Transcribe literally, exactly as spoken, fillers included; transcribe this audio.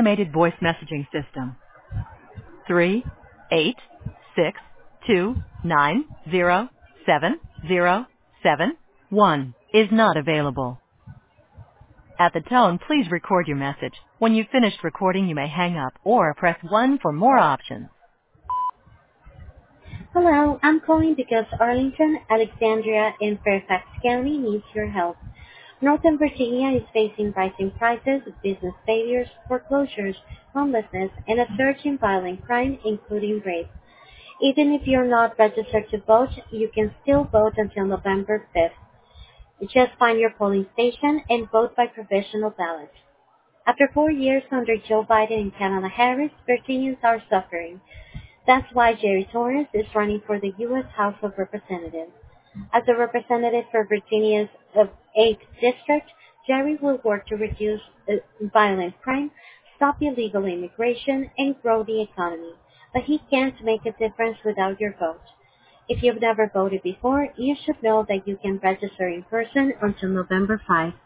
automated voice messaging system. Three eight six two nine zero seven zero seven one is not available. At the tone, please record your message. When you've finished recording, you may hang up or press one for more options. Hello, I'm calling because Arlington, Alexandria, and Fairfax County needs your help. Northern Virginia is facing rising prices, business failures, foreclosures, homelessness, and a surge in violent crime, including rape. Even if you're not registered to vote, you can still vote until November fifth. Just find your polling station and vote by provisional ballot. After four years under Joe Biden and Kamala Harris, Virginians are suffering. That's why Jerry Torres is running for the U S House of Representatives. As a representative for Virginia's uh, eighth District, Jerry will work to reduce uh, violent crime, stop illegal immigration, and grow the economy. But he can't make a difference without your vote. If you've never voted before, you should know that you can register in person until November fifth.